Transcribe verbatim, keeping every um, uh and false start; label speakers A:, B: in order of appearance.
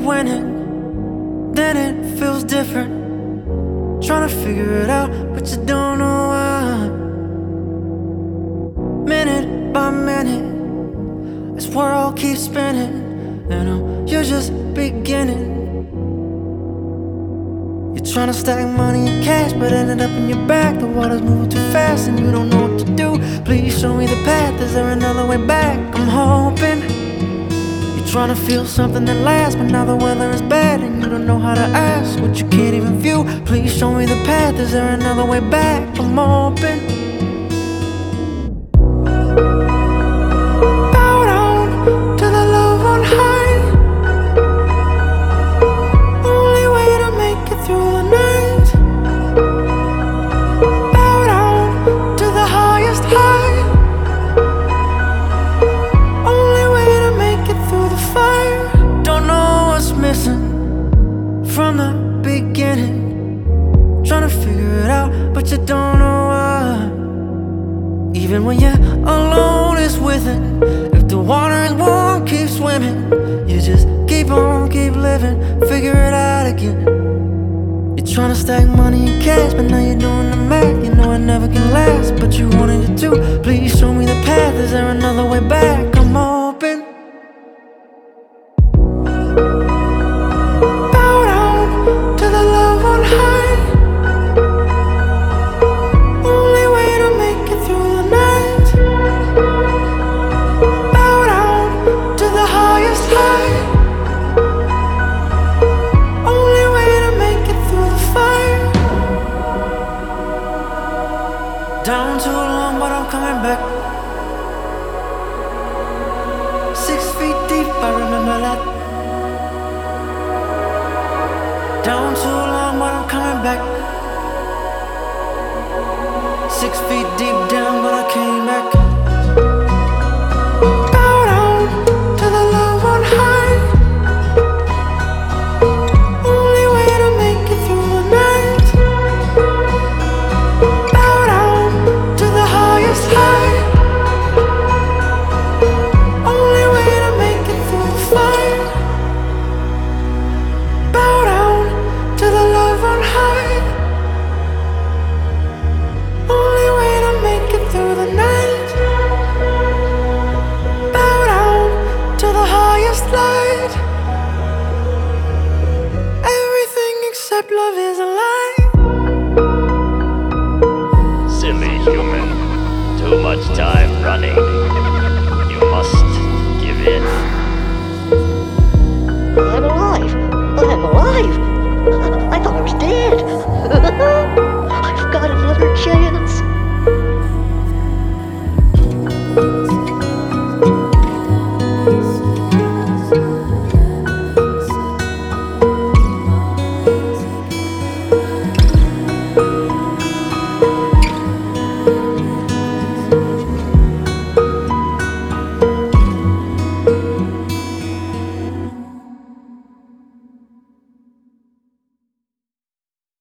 A: winning, then it feels different. Trying to figure it out, but you don't know why. Minute by minute, this world keeps spinning, and oh, you're just beginning. You're trying to stack money and cash, but ended up in your back. The water's moving too fast and you don't know what to do. Please show me the path, is there another way back? I'm hoping you're trying to feel something that lasts, but now the weather is bad and you don't know how to ask what you can't even view. Please show me the path, is there another way back? I'm hoping. From the beginning, trying to figure it out, but you don't know why. Even when you're alone, it's within. If the water is warm, keep swimming. You just keep on, keep living, figure it out again. You're trying to stack money and cash, but now you're doing the math. You know it never can last, but you wanted it to. Please show me the path, is there another way back? I'm hoping. Down too long, but I'm coming back. Six feet deep, I remember that. Down too long, but I'm coming back. Six feet deep down, but I came back. Bow down to the love on high. Only way to make it through the night. Everything except love is a lie.
B: Silly human, too much time running. You must give in.
C: I'm alive! I'm alive!